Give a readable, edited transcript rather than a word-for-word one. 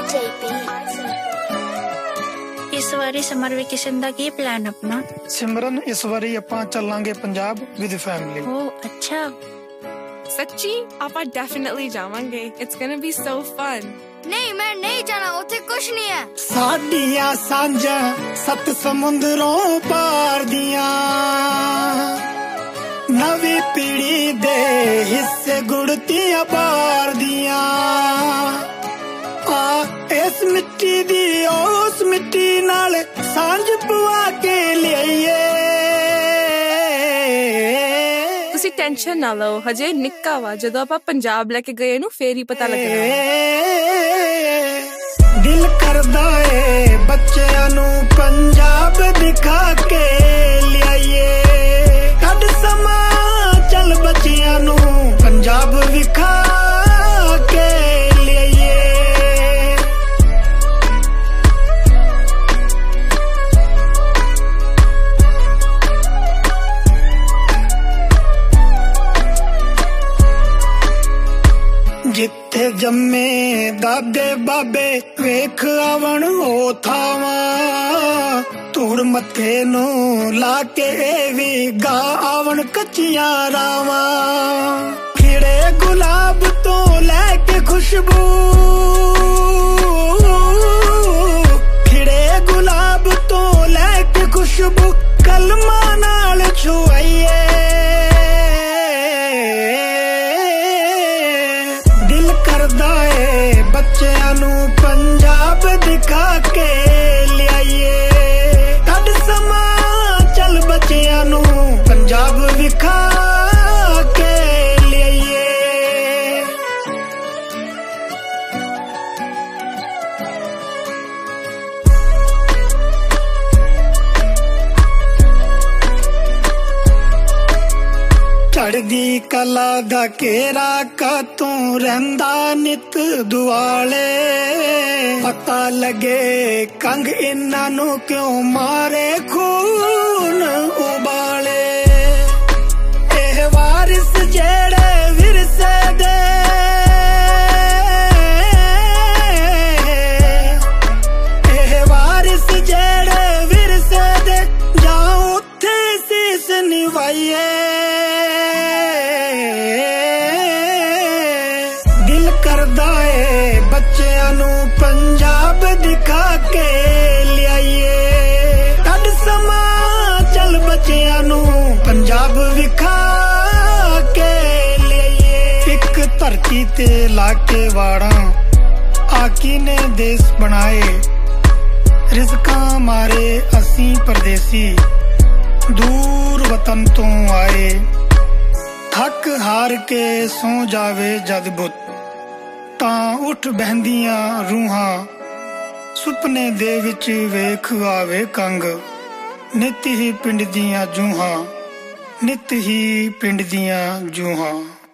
इस बारी summer vacation ਦਾ ਕੀ ਪਲਾਨ ਆਪਣਾ? सिमरन इस बारी ਆਪਾਂ ਚੱਲਾਂਗੇ ਪੰਜਾਬ ਵਿਦ ਫੈਮਿਲੀ। ਓ ਅੱਛਾ, ਸੱਚੀ ਆਪਾਂ ਡੈਫੀਨਿਟਲੀ ਜਾਵਾਂਗੇ। It's gonna be so fun. ਨਹੀਂ ਮੈਂ ਨਹੀਂ ਜਾਣਾ, ਉੱਥੇ ਕੁਛ ਨਹੀਂ ਹੈ। ਸਾਡੀਆਂ ਸਾਂਝਾਂ ਸੱਤ ਸਮੁੰਦਰੋਂ ਪਾਰ ਦੀਆਂ, ਨਵੀਂ ਪੀੜੀ ਦੇ ਹਿੱਸੇ ਗੁੜਤੀਆਂ ਬਾਰ ਦੀਆਂ। ਆ ਇਸ ਮਿੱਟੀ ਦੀ ਉਸ ਮਿੱਟੀ ਨਾਲ ਸਾਂਝ ਪਵਾ ਕੇ ਲਿਆਈਏ। ਤੁਸੀਂ ਟੈਨਸ਼ਨ ਨਾ ਲਓ, ਹਜੇ ਨਿੱਕਾ ਵਾ, ਜਦੋਂ ਆਪਾਂ ਪੰਜਾਬ ਲੈ ਕੇ ਗਏ ਨੂੰ ਫੇਰ ਹੀ ਪਤਾ ਲੱਗਣਾ। ਦਿਲ ਕਰਦਾ ਏ ਬੱਚਿਆਂ ਨੂੰ ਪੰਜਾਬ ਦਿਖਾ ਕੇ ਲਿਆਈਏ। ਕੱਢ ਸਮਾਂ ਚੱਲ ਬੱਚਿਆਂ ਨੂੰ ਪੰਜਾਬ ਵਿਖਾ ਕੇ ਲਿਆਈਏ। ਜਿੱਥੇ ਜੰਮੇ ਦਾਦੇ ਬਾਬੇ ਵੇਖ ਆਵਣ ਉਹ ਥਾਵਾਂ, ਧੂੜ ਮੱਥੇ ਨੂੰ ਲਾ ਕੇ ਵੀ ਗਾ ਆਵਣ ਕੱਚੀਆਂ ਰਾਵਾਂ। ਖਿੜੇ ਗੁਲਾਬ ਤੋਂ ਲੈ ਕੇ ਖੁਸ਼ਬੂ, ਖਿੜੇ ਗੁਲਾਬ ਤੋਂ ਲੈ ਕੇ ਖੁਸ਼ਬੂ ਕਲਮਾਂ ਨਾਲ ਛੁਆਈਏ। ਬੱਚਿਆਂ ਨੂੰ ਪੰਜਾਬ ਦਿਖਾ ਕੇ ਲਿਆਈਏ। ਕੱਢ ਸਮਾਂ ਚੱਲ ਬੱਚਿਆਂ ਨੂੰ ਪੰਜਾਬ ਵਿਖਾ ਕੇ ਲਿਆਈਏ। ਚੜ੍ਹਦੀ ਕਲਾ ਦਾ ਘੇਰਾ ਕਾਤੋਂ ਰਹਿੰਦਾ ਨਿਤ ਦੁਆਲੇ। ਪਤਾ ਲੱਗੇ ਕੰਗ ਇਹਨਾਂ ਨੂੰ ਕਿਉਂ ਮਾਰੇ ਖੂਨ ਉਬਾਲੇ। ਇਹ ਵਾਰਿਸ ਜਿਹੜੇ ਵਿਰਸੇ ਦੇ, ਇਹ ਵਾਰਿਸ ਜਿਹੜੇ ਵਿਰਸੇ ਦੇ, ਜਾਂ ਉੱਥੇ ਸੀਸ ਨਿਵਾਈਏ। ਬੱਚਿਆਂ ਨੂੰ ਪੰਜਾਬ ਦਿਖਾ ਕੇ ਲਿਆਈਏ। ਕੱਢ ਸਮਾਂ ਚੱਲ ਬੱਚਿਆਂ ਨੂੰ ਪੰਜਾਬ ਵਿਖਾ ਕੇ ਲਿਆਈਏ। ਇੱਕ ਧਰਤੀ ਤੇ ਲਾ ਕੇ ਵਾੜਾਂ ਆਕੀ ਨੇ ਦੇਸ਼ ਬਣਾਏ। ਰਿਜ਼ਕਾਂ ਮਾਰੇ ਅਸੀਂ ਪਰਦੇਸੀ ਦੂਰ ਵਤਨ ਤੋਂ ਆਏ। ਥੱਕ ਹਾਰ ਕੇ ਸੌ ਜਾਵੇ ਜਦ ਬੁੱਤ, ਤਾਂ ਉੱਠ ਬਹਿੰਦੀਆਂ ਰੂਹਾਂ। ਸੁਪਨੇ ਦੇ ਵਿੱਚ ਵੇਖ ਆਵੇ ਕੰਗ, ਨਿੱਤ ਹੀ ਪਿੰਡ ਦੀਆਂ ਜੂਹਾਂ, ਨਿੱਤ ਹੀ ਪਿੰਡ ਦੀਆਂ ਜੂਹਾਂ।